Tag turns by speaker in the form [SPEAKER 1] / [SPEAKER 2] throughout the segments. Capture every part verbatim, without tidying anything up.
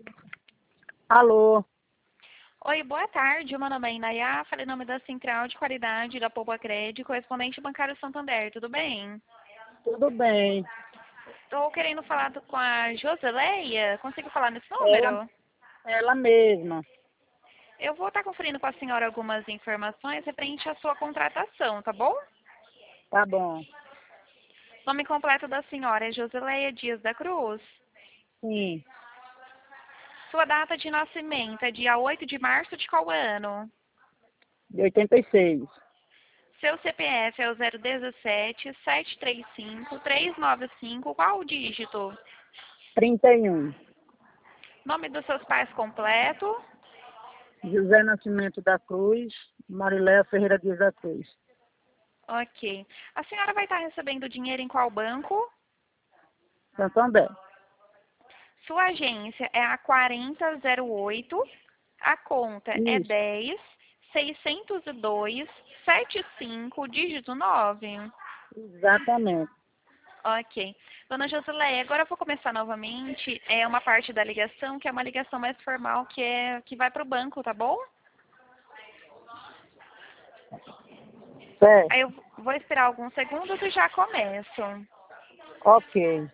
[SPEAKER 1] Alô,
[SPEAKER 2] Oi, boa tarde. Meu nome é Inayá, falei em nome da Central de Qualidade da Poupa Crédito, correspondente bancário Santander, tudo bem?
[SPEAKER 1] tudo bem?
[SPEAKER 2] Estou querendo falar do- com a Joseleia, consigo falar nesse
[SPEAKER 1] Ela,
[SPEAKER 2] número?
[SPEAKER 1] ela mesma.
[SPEAKER 2] Eu vou estar conferindo com a senhora algumas informações referente à sua contratação, tá bom?
[SPEAKER 1] Tá bom.
[SPEAKER 2] Nome completo da senhora é Joseleia Dias da Cruz.
[SPEAKER 1] Sim,
[SPEAKER 2] Sua data de nascimento é dia oito de março de qual ano?
[SPEAKER 1] de oitenta e seis.
[SPEAKER 2] Seu C P F é o zero um sete, sete três cinco, três nove cinco, qual o dígito?
[SPEAKER 1] trinta e um.
[SPEAKER 2] Nome dos seus pais completo?
[SPEAKER 1] José Nascimento da Cruz, Mariléia Ferreira Dias da Cruz.
[SPEAKER 2] Ok. A senhora vai estar recebendo dinheiro em qual banco?
[SPEAKER 1] Santander.
[SPEAKER 2] Sua agência é a quarenta zero oito, a conta é
[SPEAKER 1] Isso,
[SPEAKER 2] dez, seiscentos e dois, setenta e cinco, dígito nove.
[SPEAKER 1] exatamente.
[SPEAKER 2] Ok. Dona Josileia, agora eu vou começar novamente. É uma parte da ligação que é uma ligação mais formal, que é que vai para o banco, tá bom?
[SPEAKER 1] Certo,
[SPEAKER 2] Aí eu vou esperar alguns segundos e já começo.
[SPEAKER 1] ok.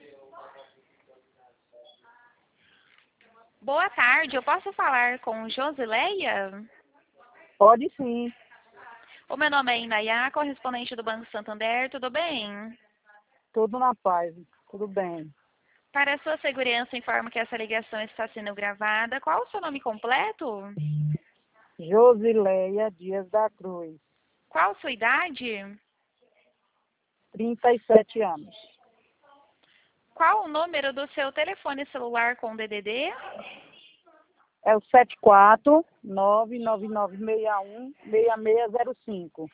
[SPEAKER 2] Boa tarde, eu posso falar com Josileia?
[SPEAKER 1] Pode sim,
[SPEAKER 2] O meu nome é Inayá, correspondente do Banco Santander, tudo bem?
[SPEAKER 1] tudo na paz, tudo bem.
[SPEAKER 2] Para a sua segurança, informo que essa ligação está sendo gravada. Qual o seu nome completo?
[SPEAKER 1] Josileia Dias da Cruz,
[SPEAKER 2] Qual a sua idade?
[SPEAKER 1] trinta e sete anos.
[SPEAKER 2] Qual o número do seu telefone celular com D D D?
[SPEAKER 1] É o sete quatro nove nove nove seis um seis seis zero cinco.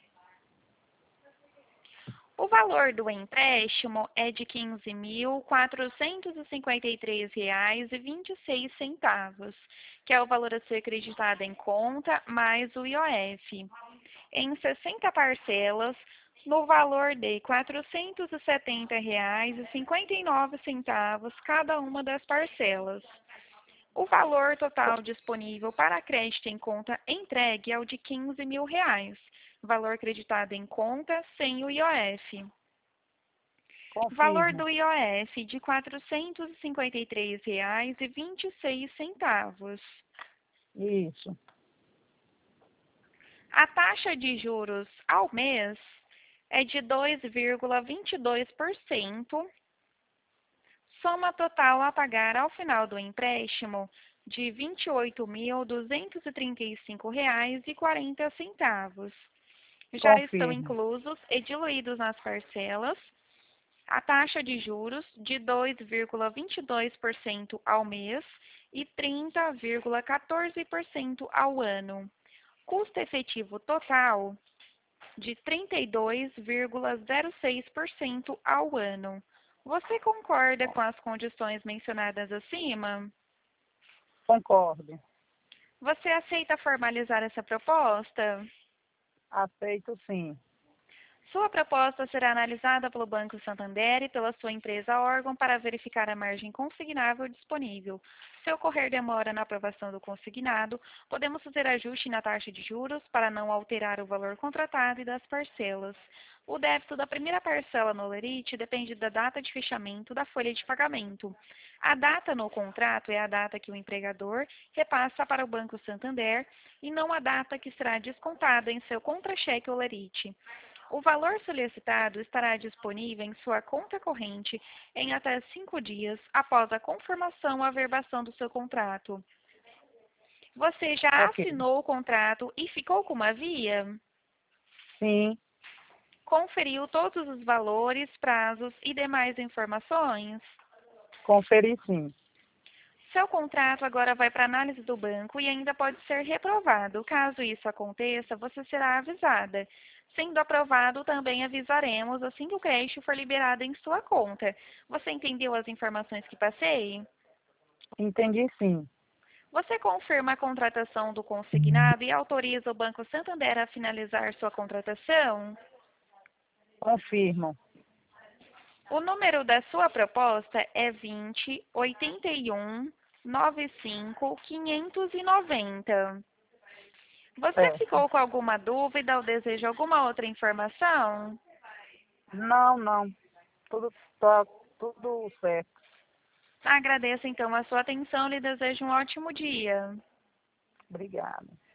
[SPEAKER 2] O valor do empréstimo é de quinze mil quatrocentos e cinquenta e três reais e vinte e seis centavos, que é o valor a ser acreditado em conta mais o I O F, em sessenta parcelas, no valor de quatrocentos e setenta reais e cinquenta e nove centavos cada uma das parcelas. O valor total disponível para crédito em conta entregue é o de quinze mil reais, valor creditado em conta sem o I O F. Valor
[SPEAKER 1] Confirmo.
[SPEAKER 2] do I O F de quatrocentos e cinquenta e três reais e vinte e seis centavos.
[SPEAKER 1] Isso,
[SPEAKER 2] A taxa de juros ao mês é de dois vírgula vinte e dois por cento, soma total a pagar ao final do empréstimo de vinte e oito mil duzentos e trinta e cinco reais e quarenta centavos. Já estão
[SPEAKER 1] confirmo.
[SPEAKER 2] inclusos e diluídos nas parcelas a taxa de juros de dois vírgula vinte e dois por cento ao mês e trinta vírgula quatorze por cento ao ano. Custo efetivo total de trinta e dois vírgula zero seis por cento ao ano. Você concorda com as condições mencionadas acima?
[SPEAKER 1] Concordo.
[SPEAKER 2] Você aceita formalizar essa proposta?
[SPEAKER 1] Aceito sim.
[SPEAKER 2] Sua proposta será analisada pelo Banco Santander e pela sua empresa órgão para verificar a margem consignável disponível. Se ocorrer demora na aprovação do consignado, podemos fazer ajuste na taxa de juros para não alterar o valor contratado e das parcelas. O débito da primeira parcela no Lerite depende da data de fechamento da folha de pagamento. A data no contrato é a data que o empregador repassa para o Banco Santander e não a data que será descontada em seu contra-cheque ou Lerite. O valor solicitado estará disponível em sua conta corrente em até cinco dias após a confirmação ou averbação do seu contrato. Você já
[SPEAKER 1] Ok.
[SPEAKER 2] assinou o contrato e ficou com uma via?
[SPEAKER 1] Sim,
[SPEAKER 2] Conferiu todos os valores, prazos e demais informações?
[SPEAKER 1] conferi sim.
[SPEAKER 2] Seu contrato agora vai para análise do banco e ainda pode ser reprovado. Caso isso aconteça, você será avisada. Sendo aprovado, também avisaremos assim que o crédito for liberado em sua conta. Você entendeu as informações que passei?
[SPEAKER 1] Entendi sim.
[SPEAKER 2] Você confirma a contratação do consignado e autoriza o Banco Santander a finalizar sua contratação?
[SPEAKER 1] Confirmo.
[SPEAKER 2] O número da sua proposta é vinte, oitenta e um, nove cinco, quinhentos e noventa. Você
[SPEAKER 1] É.
[SPEAKER 2] ficou com alguma dúvida ou deseja alguma outra informação?
[SPEAKER 1] Não, não. Tudo tá tudo certo.
[SPEAKER 2] Agradeço então a sua atenção e lhe desejo um ótimo dia.
[SPEAKER 1] Obrigada.